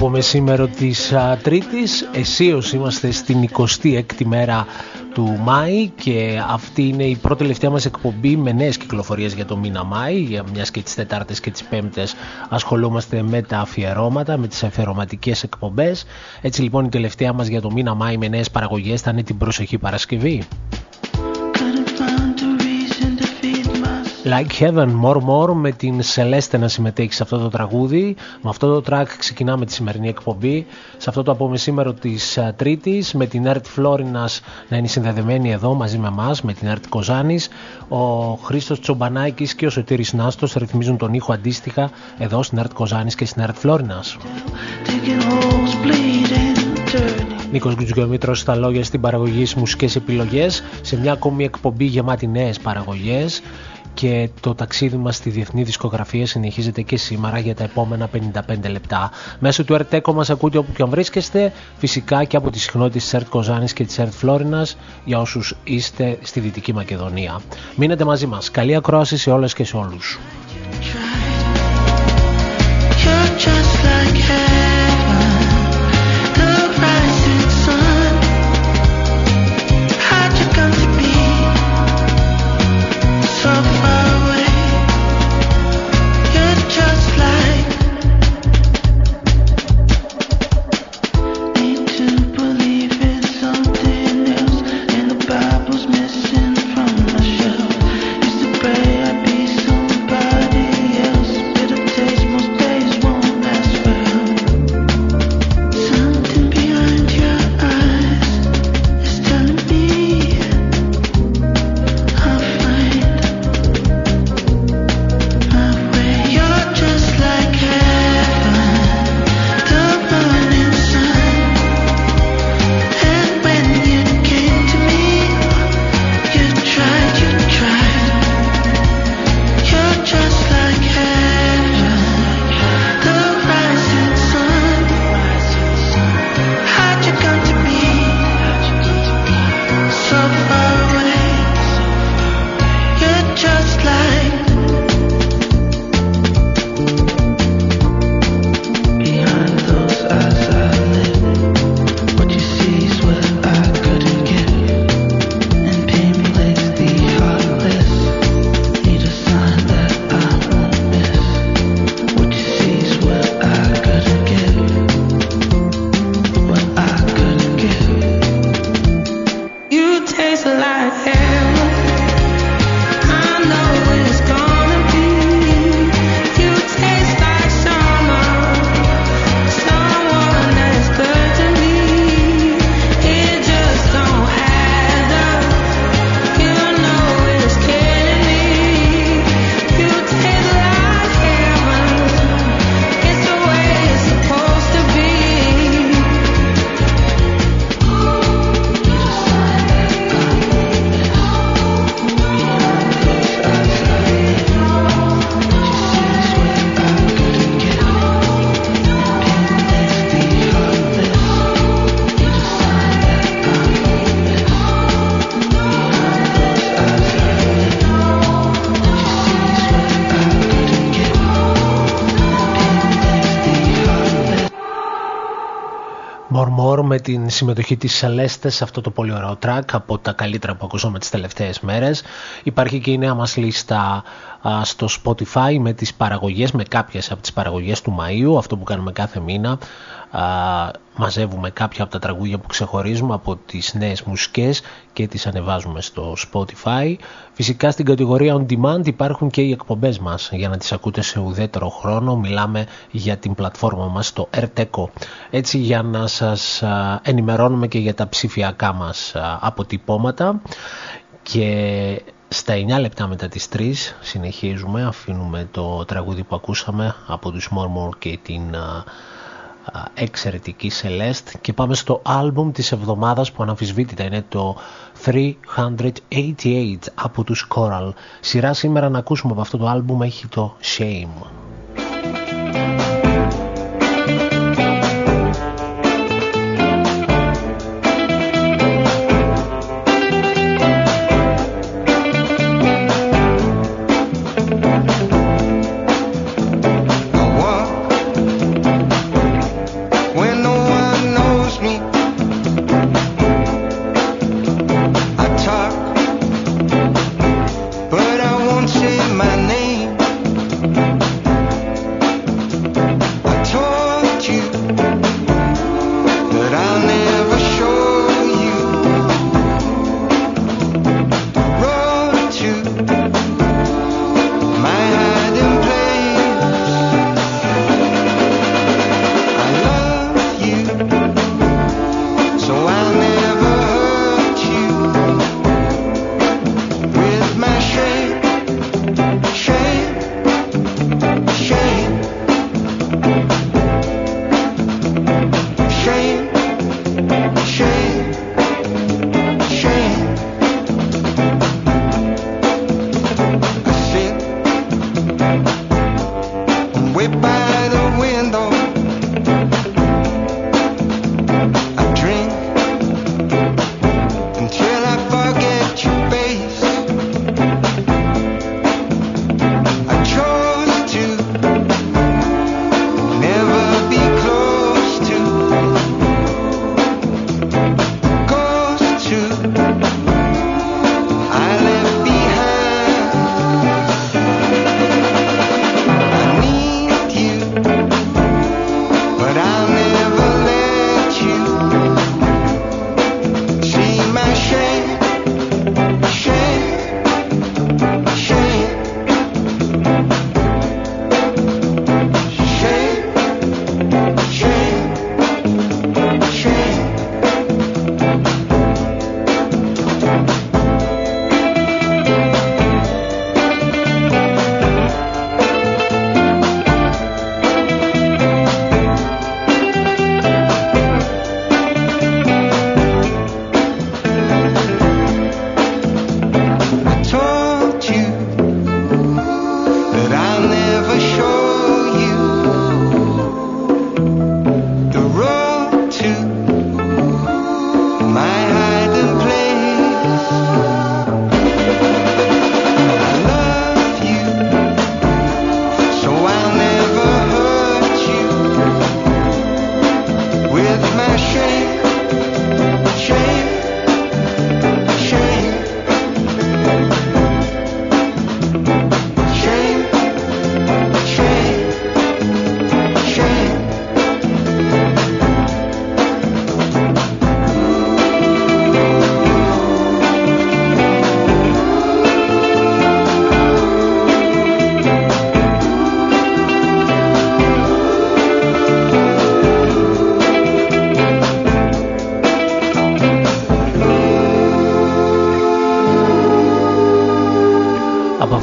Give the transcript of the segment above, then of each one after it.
από μεσήμερο της Τρίτης. Εσείως είμαστε στην 26η μέρα του Μάη και αυτή είναι η πρώτη τελευταία μας εκπομπή με νέες κυκλοφορίες για το μήνα Μάη, μιας και τις Τετάρτες και τις Πέμπτες ασχολούμαστε με τα αφιερώματα, με τις αφιερωματικές εκπομπές. Έτσι λοιπόν η τελευταία μας για το μήνα Μάη με νέες παραγωγές θα είναι την προσεχή Παρασκευή. Like Heaven, More More, με την Celeste να συμμετέχει σε αυτό το τραγούδι. Με αυτό το track ξεκινάμε τη σημερινή εκπομπή. Σε αυτό το απομεσήμερο της Τρίτης, με την Ερτ Φλόρινας να είναι συνδεδεμένη εδώ μαζί με εμάς, με την Ερτ Κοζάνης. Ο Χρήστος Τσομπανάκης και ο Σωτήρης Νάστος ρυθμίζουν τον ήχο αντίστοιχα εδώ στην Ερτ Κοζάνης και στην Ερτ Φλόρινας. Νίκος Γκουτζιομήτρος στα λόγια, στην παραγωγή, στις μουσικές επιλογές, σε μια ακόμη εκπομπή γεμάτη νέες παραγωγές. Και το ταξίδι μας στη διεθνή δισκογραφία συνεχίζεται και σήμερα για τα επόμενα 55 λεπτά. Μέσω του ΕΡΤ-ΕΚΟ μας ακούτε όπου και αν βρίσκεστε, φυσικά και από τις συχνότητες της ΕΡΤ Κοζάνης και της ΕΡΤ Φλόρινας για όσους είστε στη Δυτική Μακεδονία. Μείνετε μαζί μας. Καλή ακρόαση σε όλες και σε όλους. Με την συμμετοχή της Celeste σε αυτό το πολύ ωραίο track, από τα καλύτερα που ακούσαμε τις τελευταίες μέρες. Υπάρχει και η νέα μας λίστα στο Spotify με τις παραγωγές, με κάποιες από τις παραγωγές του Μαΐου, αυτό που κάνουμε κάθε μήνα. Μαζεύουμε κάποια από τα τραγούδια που ξεχωρίζουμε από τις νέες μουσικές και τις ανεβάζουμε στο Spotify. Φυσικά στην κατηγορία On Demand υπάρχουν και οι εκπομπές μας για να τις ακούτε σε ουδέτερο χρόνο. Μιλάμε για την πλατφόρμα μας στο ΕΡΤ-ΕΚΟ. Έτσι για να σας ενημερώνουμε και για τα ψηφιακά μας αποτυπώματα. Και στα 9 λεπτά μετά τις 3 συνεχίζουμε, αφήνουμε το τραγούδι που ακούσαμε από τους More More και την εξαιρετική Celeste και πάμε στο άλμπουμ της εβδομάδας που αναμφισβήτητα είναι το 388 από τους Coral. Σειρά σήμερα να ακούσουμε από αυτό το άλμπουμ έχει το Shame.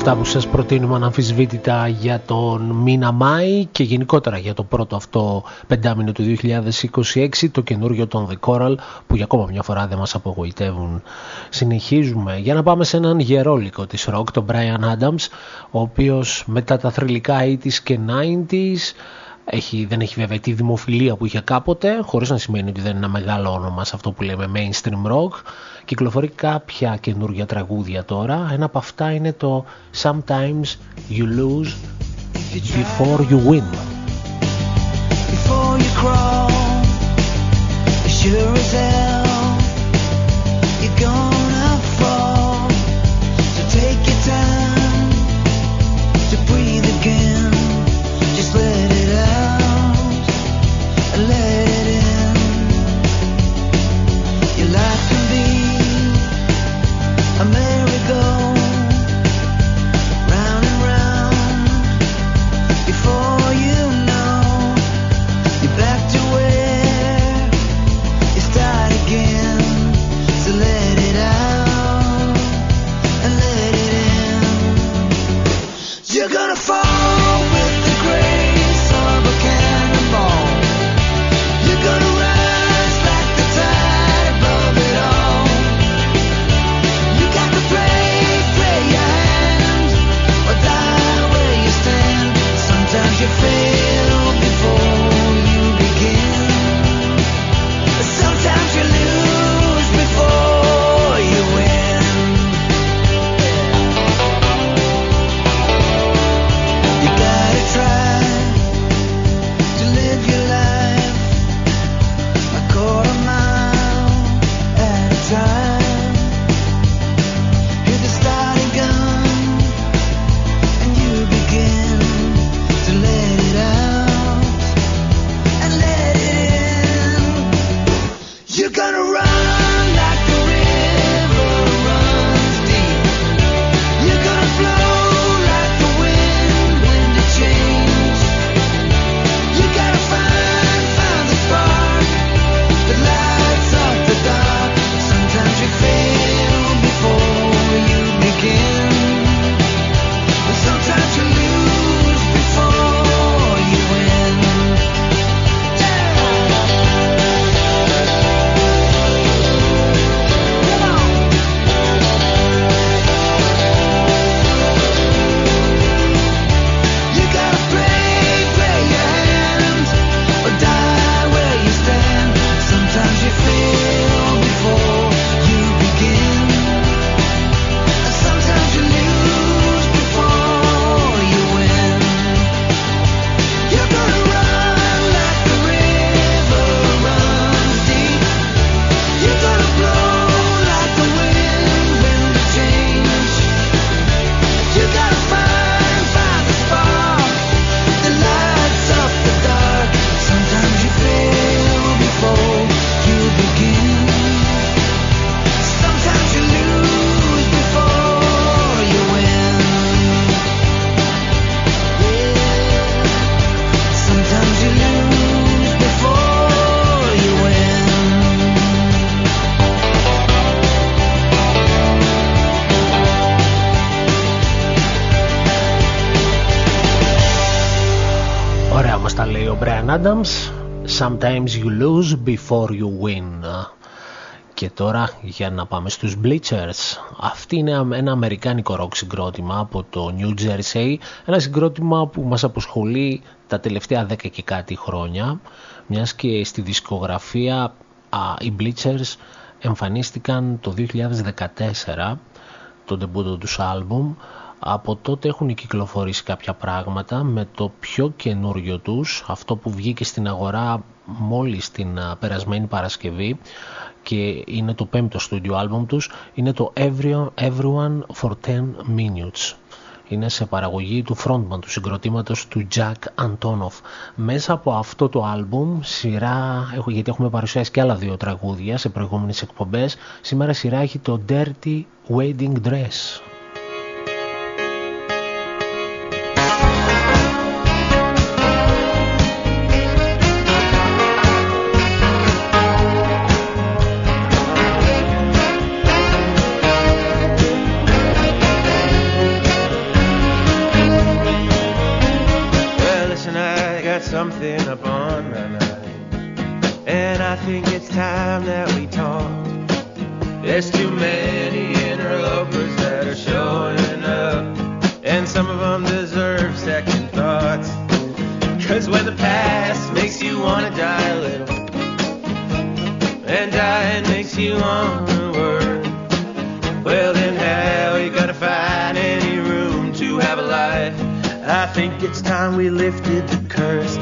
αυτά που σας προτείνουμε αναμφισβήτητα για τον μήνα Μάη και γενικότερα για το πρώτο αυτό πεντάμινο του 2026, το καινούριο των The Coral, που για ακόμα μια φορά δεν μας απογοητεύουν. Συνεχίζουμε για να πάμε σε έναν γερόλικο της rock, τον Bryan Adams, ο οποίος μετά τα θρυλικά 80s και 90s δεν έχει βέβαια τη δημοφιλία που είχε κάποτε, χωρίς να σημαίνει ότι δεν είναι ένα μεγάλο όνομα σε αυτό που λέμε mainstream rock. Κυκλοφορεί κάποια καινούργια τραγούδια τώρα. Ένα από αυτά είναι το Sometimes You Lose Before You Win. Before you crawl, sure as hell you're gonna fall. So take your time to breathe again. Just let it out, let it in. Your life can be a merry-go, round and round. Before you know, you're back to where you start again. So let it out and let it in. You're gonna fall with the grace of a cannonball. You're gonna rise like the tide above it all. You got to pray your hand, or die where you stand. Sometimes you fail before you begin. Sometimes you lose before you win. You gotta try to live your life a quarter mile at a time. Hit the starting gun and you begin to let it out and let it in. You're gonna run like the river runs deep. You're gonna flow like the wind when it change. You gotta find the spark that lights up the dark. Sometimes you fail before you begin. And sometimes you lose before you win. Come on. You gotta pray your hand, or die where you stand. Sometimes you fail before you begin. And sometimes you lose before you win. You're gonna run like the river runs deep. You're gonna blow like the wind when the change. You gotta find the spark that lights up the dark. Sometimes you fail before you begin. Sometimes you lose before you win. Yeah. Sometimes you lose before you win. Ωραία μας τα λέει ο Bryan Adams. Sometimes you lose before you win. Και τώρα για να πάμε στους Bleachers. Αυτή είναι ένα αμερικάνικο rock συγκρότημα από το New Jersey. Ένα συγκρότημα που μας απασχολεί τα τελευταία 10 και κάτι χρόνια, μιας και στη δισκογραφία οι Bleachers εμφανίστηκαν το 2014, το ντεμπούτο τους άλμπουμ. Από τότε έχουν κυκλοφορήσει κάποια πράγματα, με το πιο καινούριο τους, αυτό που βγήκε στην αγορά μόλις την περασμένη Παρασκευή και είναι το 5ο στούντιο άλμπουμ τους, είναι το Everyone for 10 Minutes. Είναι σε παραγωγή του frontman του συγκροτήματος, του Jack Antonoff. Μέσα από αυτό το άλμπουμ σειρά, γιατί έχουμε παρουσιάσει και άλλα 2 τραγούδια σε προηγούμενες εκπομπές, σήμερα σειρά έχει το Dirty Wedding Dress. There's too many interlopers that are showing up, and some of them deserve second thoughts. 'Cause when the past makes you wanna die a little, and dying makes you wanna work, well then how you gotta find any room to have a life. I think it's time we lifted the curse.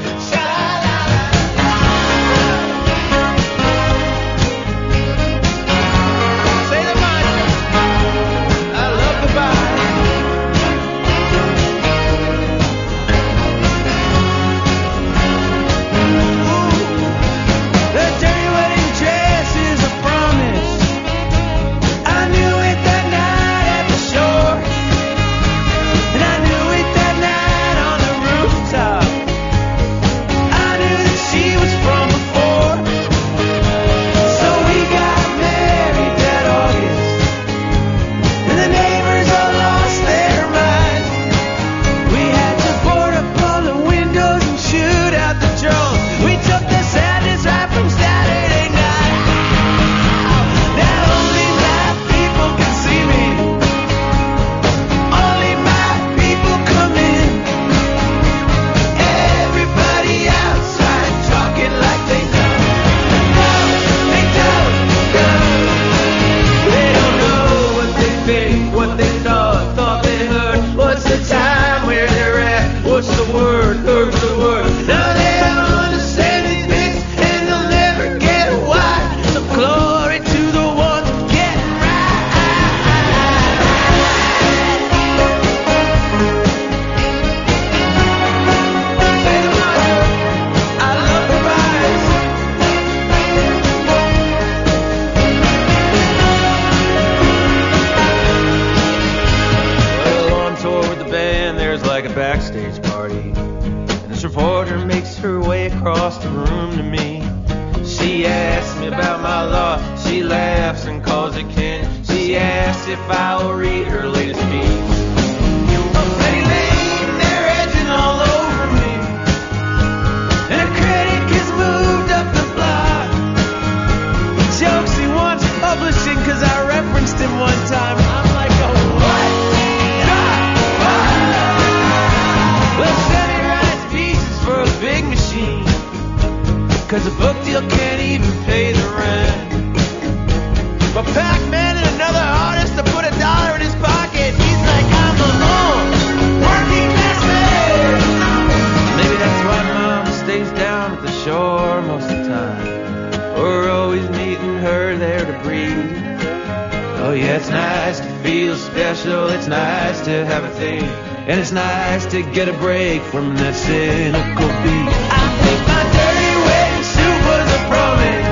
To get a break from that cynical beat. I think my dirty wedding suit was a promise.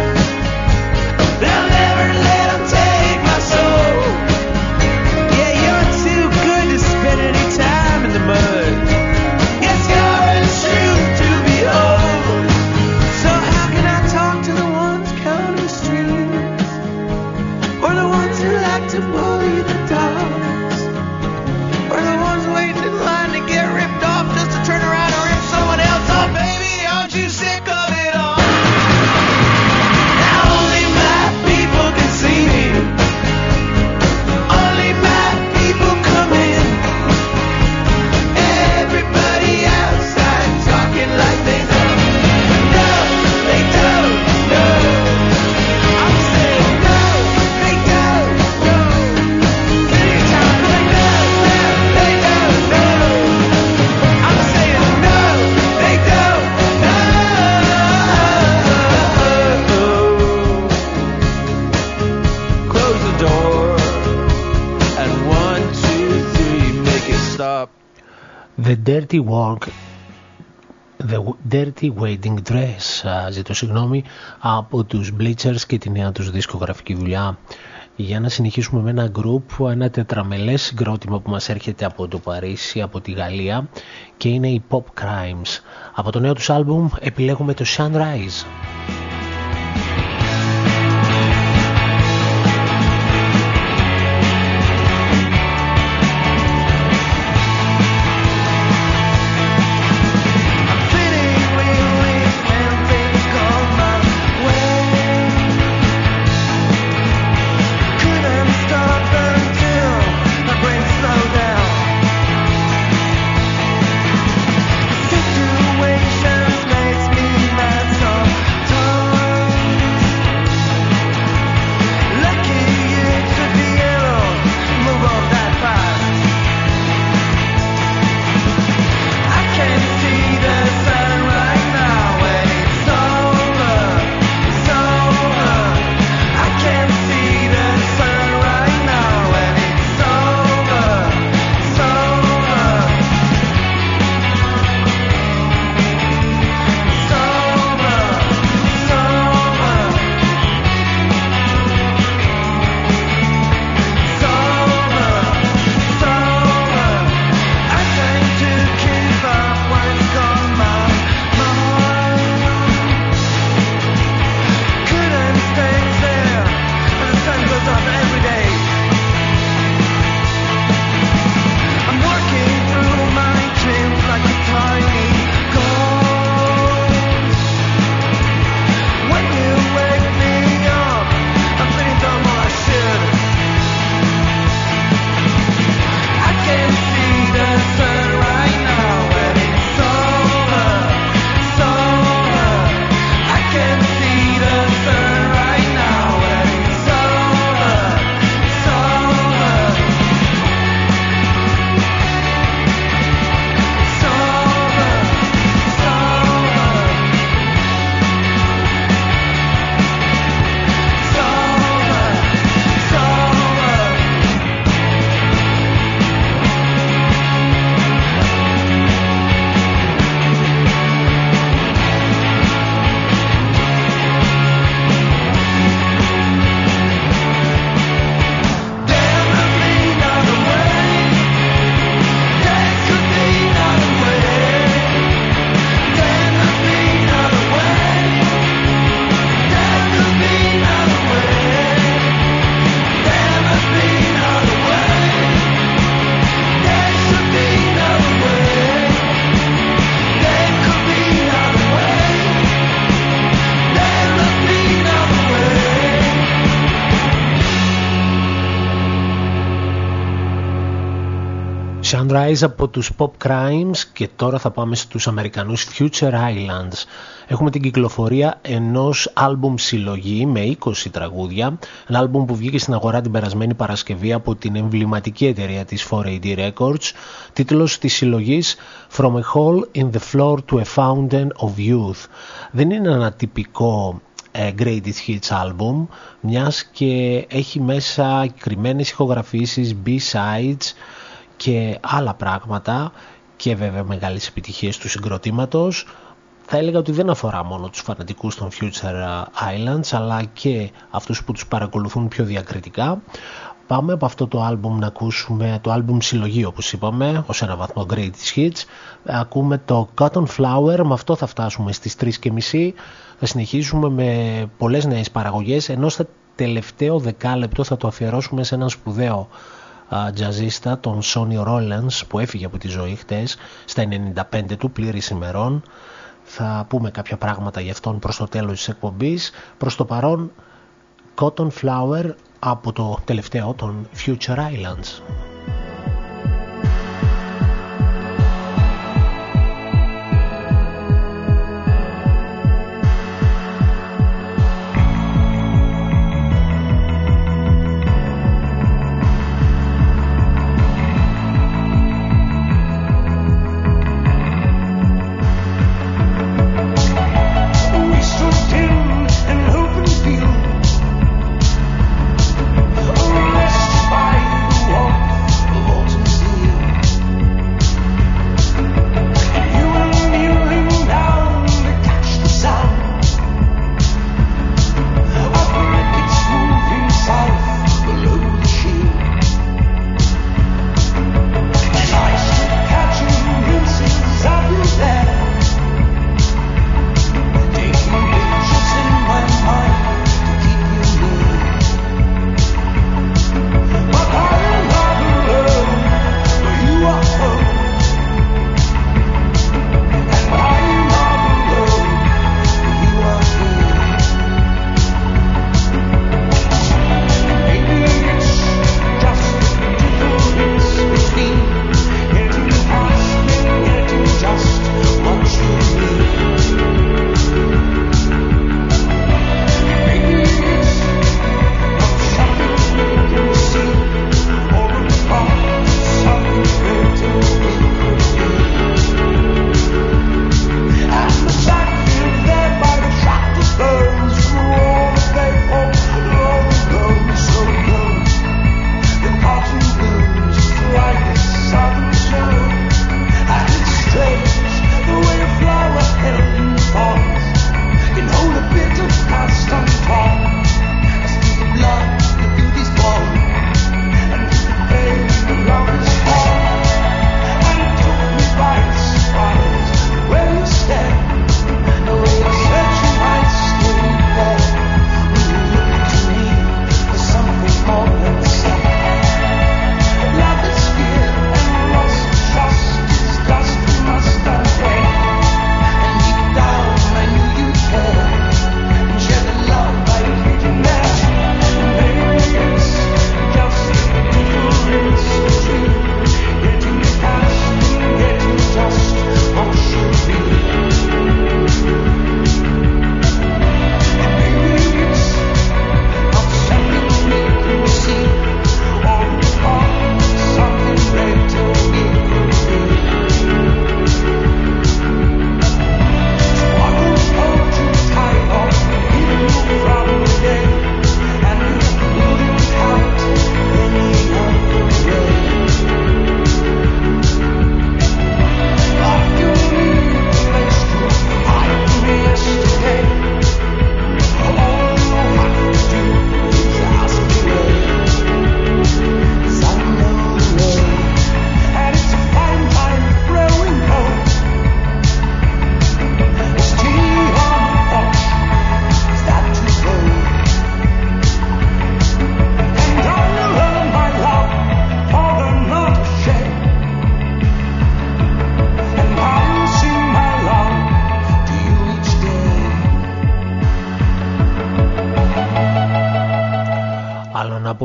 They'll never let them take my soul. Yeah, you're too good to spend any time in the mud. It's your truth to behold. So how can I talk to the ones counting streams, or the ones who like to bully the dogs, or the ones waiting in line to get ripped off just to turn around and rip someone else off? Baby, aren't you sick of it all? Now only my people can see me. Only my people come in. Everybody outside talking like they know. No, they don't know. I'm saying no, they don't know. Anytime like no, they don't know. I'm saying no, they don't know. Close the door and 1, 2, 3, make it stop. The Dirty Work, The Dirty Wedding Dress, ζητώ συγγνώμη, από τους Bleachers και τη νέα τους δισκογραφική δουλειά. Για να συνεχίσουμε με ένα group, ένα τετραμελές συγκρότημα που μας έρχεται από το Παρίσι, από τη Γαλλία, και είναι οι Pop Crimes. Από το νέο τους άλμπουμ επιλέγουμε το Sunrise. Cause Sunrise από τους Pop Crimes και τώρα θα πάμε στους Αμερικανούς Future Islands. Έχουμε την κυκλοφορία ενός άλμπουμ συλλογή με 20 τραγούδια, ένα άλμπουμ που βγήκε στην αγορά την περασμένη Παρασκευή από την εμβληματική εταιρεία της 4AD Records. Τίτλος της συλλογής From a Hole in the Floor to a Fountain of Youth. Δεν είναι ένα τυπικό Greatest Hits album, μιας και έχει μέσα κρυμμένες ηχογραφήσεις, B-sides και άλλα πράγματα και βέβαια μεγάλες επιτυχίες του συγκροτήματος. Θα έλεγα ότι δεν αφορά μόνο τους φανατικούς των Future Islands αλλά και αυτούς που τους παρακολουθούν πιο διακριτικά. Πάμε από αυτό το άλμπουμ να ακούσουμε το άλμπουμ συλλογή, όπως είπαμε, ως ένα βαθμό Greatest Hits. Ακούμε το Cotton Flower, με αυτό θα φτάσουμε στις 3:30. Θα συνεχίσουμε με πολλές νέες παραγωγές, ενώ στο τελευταίο δεκάλεπτο θα το αφιερώσουμε σε έναν σπουδαίο τζαζίστα, τον Sonny Rollins, που έφυγε από τη ζωή χτες στα 95 του, πλήρης ημερών. Θα πούμε κάποια πράγματα γι' αυτόν προς το τέλος της εκπομπής. Προς το παρόν, Cotton Flower από το τελευταίο των Future Islands. By the wall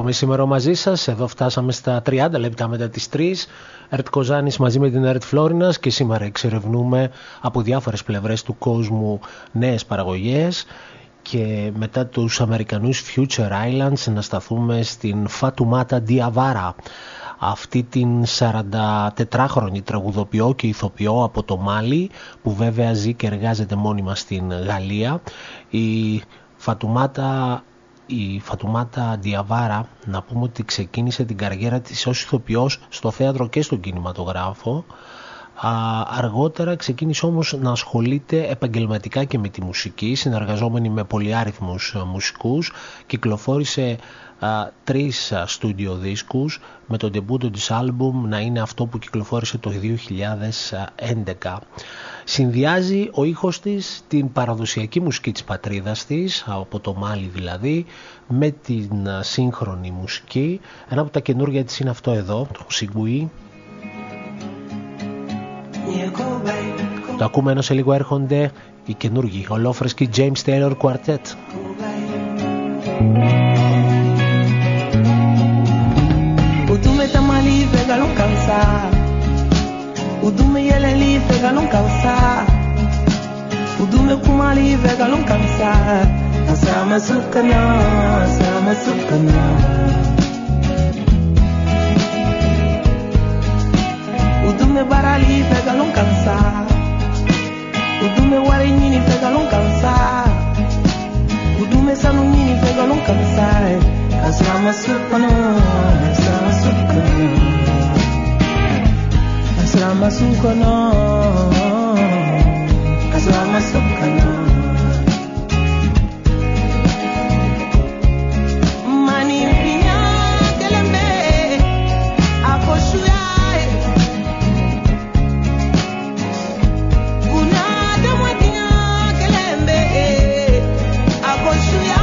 ακόμη σήμερα μαζί σας. Εδώ φτάσαμε στα 30 λεπτά μετά τις 3. Ερτ Κοζάνης μαζί με την Ερτ Φλόρινας και σήμερα εξερευνούμε από διάφορες πλευρές του κόσμου νέες παραγωγές και μετά τους Αμερικανούς Future Islands να σταθούμε στην Φατουμάτα Διαβάρα, αυτή την 44χρονη τραγουδοποιό και ηθοποιό από το Μάλι που βέβαια ζει και εργάζεται μόνιμα στην Γαλλία. Η Φατουμάτα Διαβάρα, να πούμε ότι ξεκίνησε την καριέρα της ως ηθοποιός στο θέατρο και στον κινηματογράφο. Αργότερα ξεκίνησε όμως να ασχολείται επαγγελματικά και με τη μουσική, συνεργαζόμενη με πολυάριθμους μουσικούς. Κυκλοφόρησε 3 στούντιο δίσκους, με το ντεμπούτο της άλμπουμ να είναι αυτό που κυκλοφόρησε το 2011. Συνδυάζει ο ήχος της την παραδοσιακή μουσική της πατρίδας της, από το Μάλι δηλαδή, με την σύγχρονη μουσική. Ένα από τα καινούργια της είναι αυτό εδώ, το Σιγκουί. Το ακούμε ενώ σε λίγο έρχονται οι καινούργοι ολόφρεσκοι James Taylor Quartet. Udume tamali fega non cansa, udume yeleli fega non cansa, udume kumali fega non cansa. Asama sukana, asama sukana. Udume barali fega non cansa, udume warinini fega non cansa, udume sanunini fega non cansa. Asama sukana, asama sukana, asama sukana, asama sukana. Mani pinya kelembe, akoshuya. Kuna damatinya kelembe, akoshuya.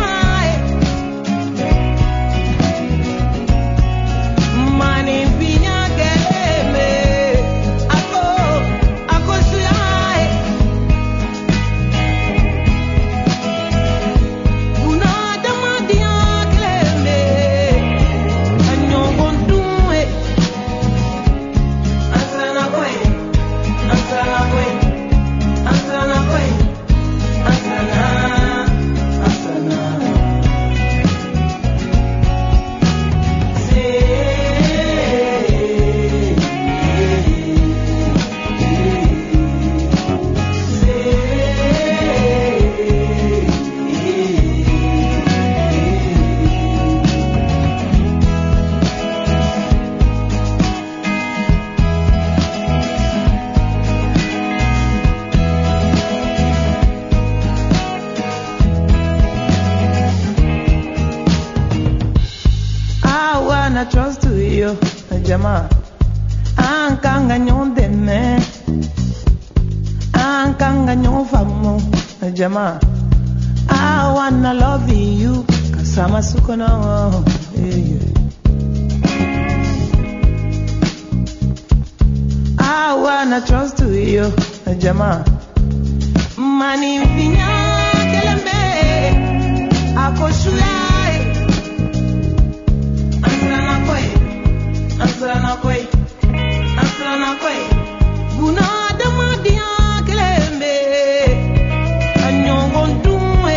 Trust to you, Jama. Ankanga nyonde me, ankanga nyofamu, Jama. I wanna love you, kasama sukona. I wanna trust to you, Jama. Mani finya kelembe, akoshuya. Ansana kwe, guna damadia kelembe, anyongo ntumwe,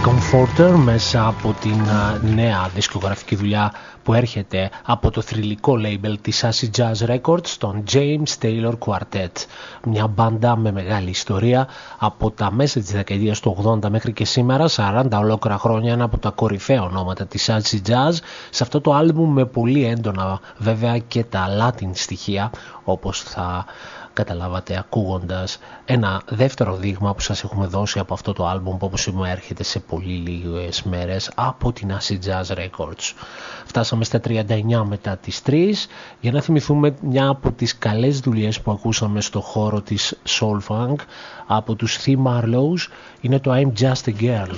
Comforter μέσα από την νέα δισκογραφική δουλειά που έρχεται από το θρυλικό label της Acid Jazz Records, τον James Taylor Quartet. Μια μπάντα με μεγάλη ιστορία από τα μέσα της δεκαετίας του 80 μέχρι και σήμερα, 40 ολόκληρα χρόνια, ένα από τα κορυφαία ονόματα της Acid Jazz. Σε αυτό το άλμπουμ με πολύ έντονα βέβαια και τα Latin στοιχεία, όπως θα καταλάβατε ακούγοντας ένα δεύτερο δείγμα που σας έχουμε δώσει από αυτό το άλμπουμ που όπως είπαμε έρχεται σε πολύ λίγες μέρες από την Acid Jazz Records. Φτάσαμε στα 39 μετά τις 3 για να θυμηθούμε μια από τις καλές δουλειές που ακούσαμε στο χώρο της Soul Funk από τους The Marlows. Είναι το I'm Just a Girl.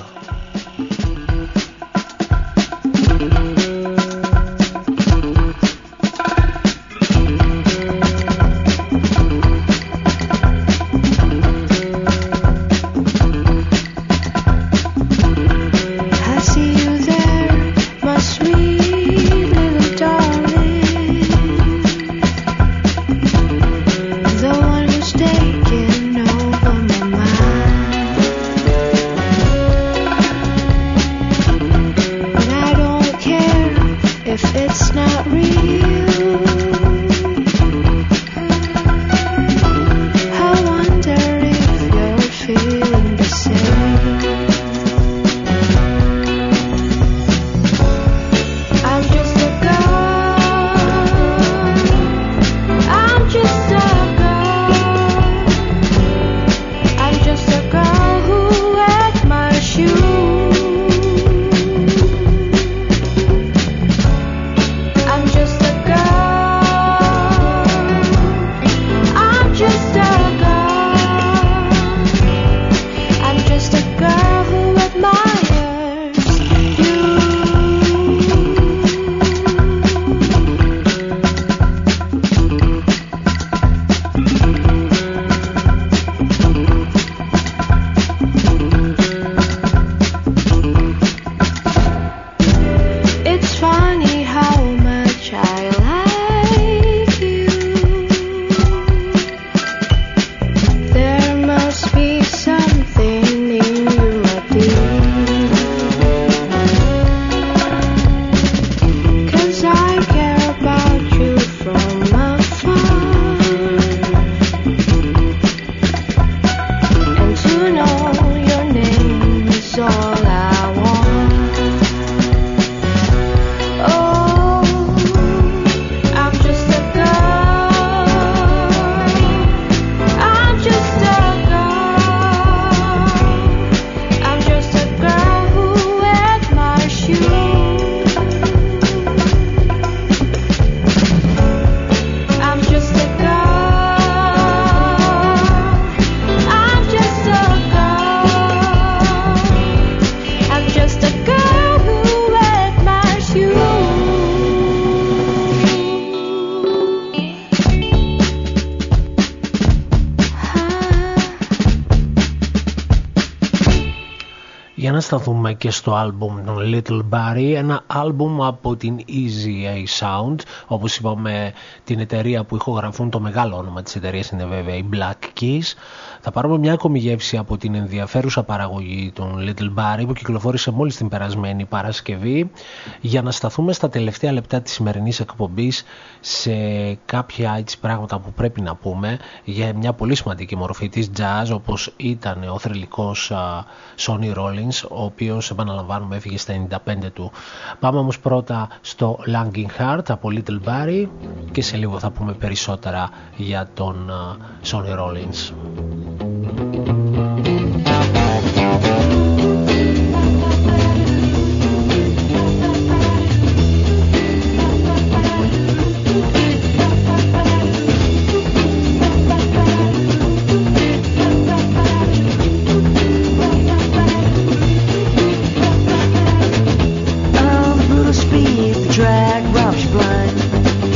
Θα δούμε και στο άλμπουμ των Little Barrie, ένα άλμπουμ από την Easy A Sound. Όπως είπαμε, την εταιρεία που ηχογραφούν, το μεγάλο όνομα της εταιρείας είναι βέβαια η Black Keys. Θα πάρουμε μια ακόμη γεύση από την ενδιαφέρουσα παραγωγή των Little Barrie που κυκλοφόρησε μόλις την περασμένη Παρασκευή, για να σταθούμε στα τελευταία λεπτά της σημερινής εκπομπής σε κάποια έτσι πράγματα που πρέπει να πούμε για μια πολύ σημαντική μορφή της jazz, όπως ήταν ο θρυλικός Sonny Rollins, ο οποίος, επαναλαμβάνουμε, έφυγε στα 95 του. Πάμε όμως πρώτα στο Longing Heart από Little Barrie και σε λίγο θα πούμε περισσότερα για τον Sonny Rollins.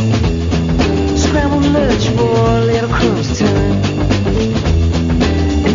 Scrambled lunch for a little cross turn.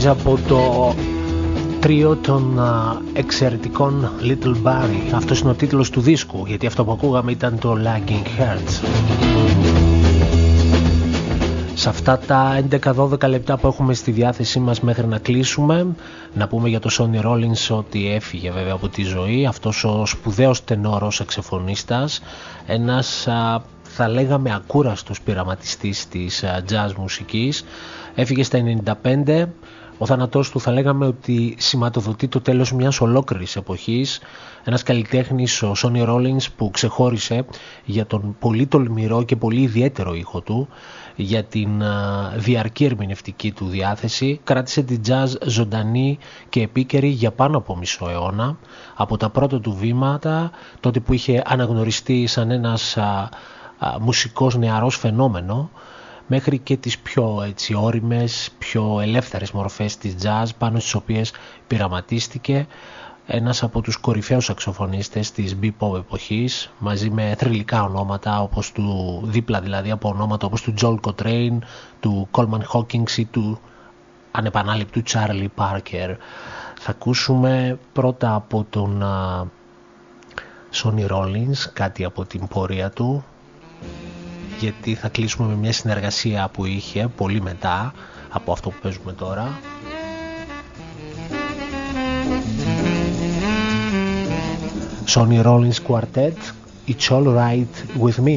Change από το τρίο των εξαιρετικών Little Barry. Αυτός είναι ο τίτλος του δίσκου, γιατί αυτό που ακούγαμε ήταν το Lagging Hearts. Σε αυτά τα 11-12 λεπτά που έχουμε στη διάθεσή μας μέχρι να κλείσουμε, να πούμε για το Sonny Rollins ότι έφυγε βέβαια από τη ζωή. Αυτός ο σπουδαίος τενόρος σαξοφωνίστας, ένας θα λέγαμε ακούραστος πειραματιστής της jazz μουσικής, έφυγε στα 95. Ο θάνατός του θα λέγαμε ότι σηματοδοτεί το τέλος μιας ολόκληρης εποχής. Ένας καλλιτέχνης, ο Sonny Rollins, που ξεχώρισε για τον πολύ τολμηρό και πολύ ιδιαίτερο ήχο του, για την διαρκή ερμηνευτική του διάθεση. Κράτησε την jazz ζωντανή και επίκαιρη για πάνω από μισό αιώνα, από τα πρώτα του βήματα, τότε που είχε αναγνωριστεί σαν ένας μουσικός νεαρός φαινόμενο, μέχρι και τις πιο ώριμες, πιο ελεύθερες μορφές της jazz, πάνω στις οποίες πειραματίστηκε. Ένας από τους κορυφαίους σαξοφωνίστες της bebop εποχής, μαζί με θρυλικά ονόματα, όπως του, δίπλα δηλαδή από ονόματα όπως του Joel Coltrane, του Coleman Hawkins ή του ανεπανάληπτου Charlie Parker. Θα ακούσουμε πρώτα από τον Sonny Rollins κάτι από την πορεία του, γιατί θα κλείσουμε με μια συνεργασία που είχε πολύ μετά από αυτό που παίζουμε τώρα. Sonny Rollins Quartet, It's All Right With Me.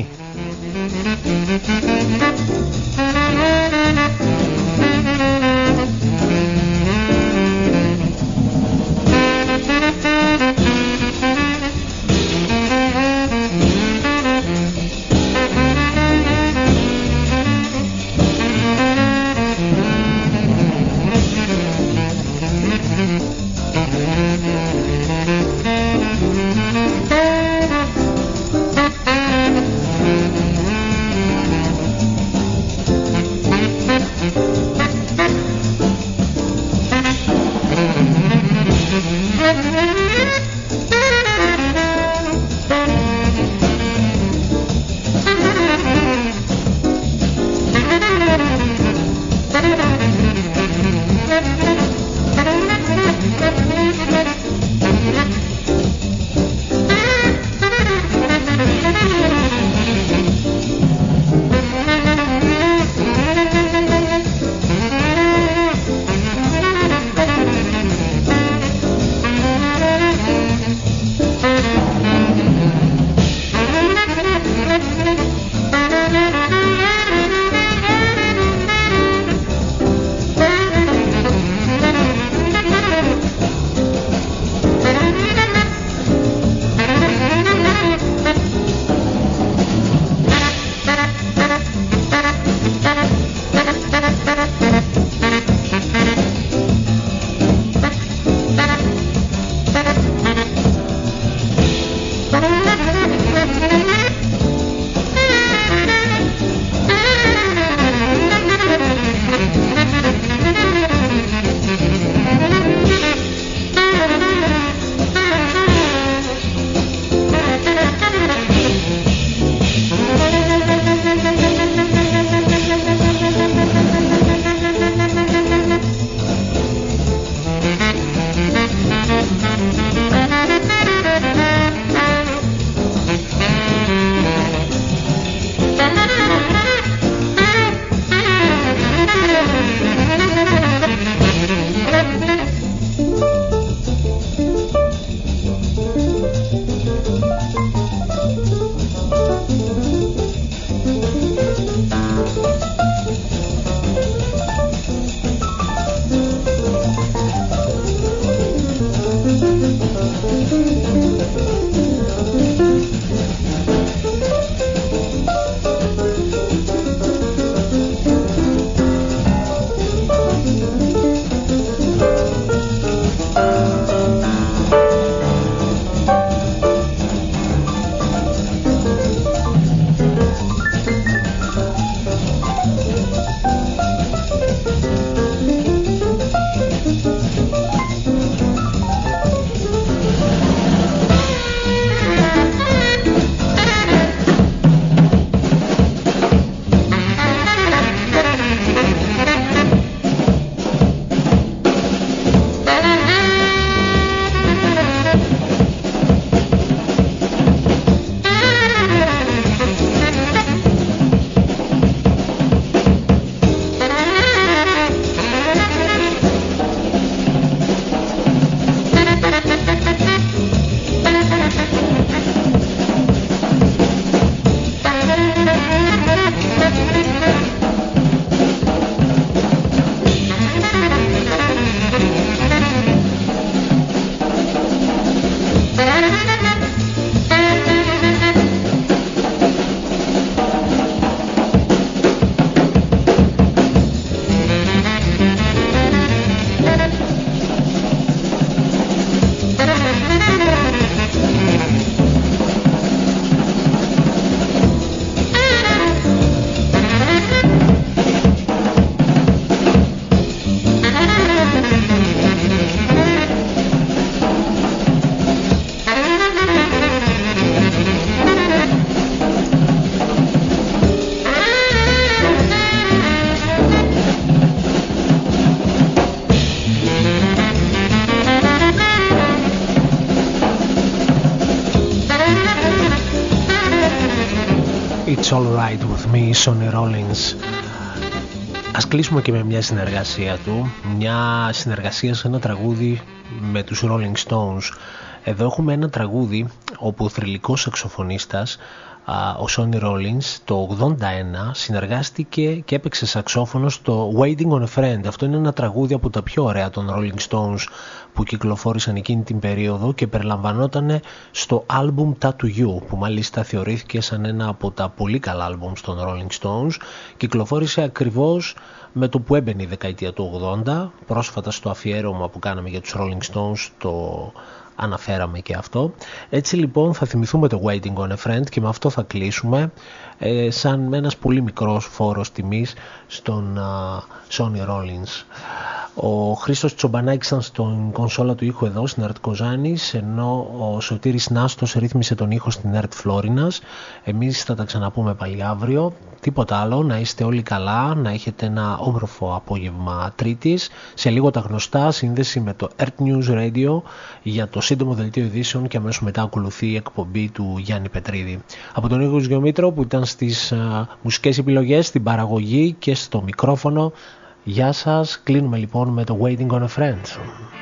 It's All Right With Me, Sonny Rollins. Ας κλείσουμε και με μια συνεργασία του, μια συνεργασία σε ένα τραγούδι με τους Rolling Stones. Εδώ έχουμε ένα τραγούδι όπου ο θρυλικός σαξοφωνίστας, ο Sonny Rollins, το 81 συνεργάστηκε και έπαιξε σαξόφωνο στο Waiting on a Friend. Αυτό είναι ένα τραγούδι από τα πιο ωραία των Rolling Stones που κυκλοφόρησαν εκείνη την περίοδο και περιλαμβανόταν στο άλμπουμ Tattoo You, που μάλιστα θεωρήθηκε σαν ένα από τα πολύ καλά άλμπουμ των Rolling Stones. Κυκλοφόρησε ακριβώς με το που έμπαινε η δεκαετία του 80. Πρόσφατα στο αφιέρωμα που κάναμε για τους Rolling Stones το αναφέραμε και αυτό. Έτσι λοιπόν θα θυμηθούμε το Waiting on a Friend και με αυτό θα κλείσουμε, σαν ένας πολύ μικρός φόρος τιμής στον Sonny Rollins. Ο Χρήστος Τσομπανάκης ήταν στην κονσόλα του ήχου εδώ στην ΕΡΤ Κοζάνης, ενώ ο Σωτήρης Νάστος ρύθμισε τον ήχο στην ΕΡΤ Φλόρινας. Εμείς θα τα ξαναπούμε πάλι αύριο. Τίποτα άλλο, να είστε όλοι καλά, να έχετε ένα όμορφο απόγευμα Τρίτης. Σε λίγο τα γνωστά, σύνδεση με το ERT News Radio για το σύντομο δελτίο ειδήσεων και αμέσως μετά ακολουθεί η εκπομπή του Γιάννη Πετρίδη. Από τον Νίκο Γιωμήτρο που ήταν στις μουσικές επιλογές, στην παραγωγή και στο μικρόφωνο. Γεια σας, κλείνουμε λοιπόν με το Waiting on a Friend.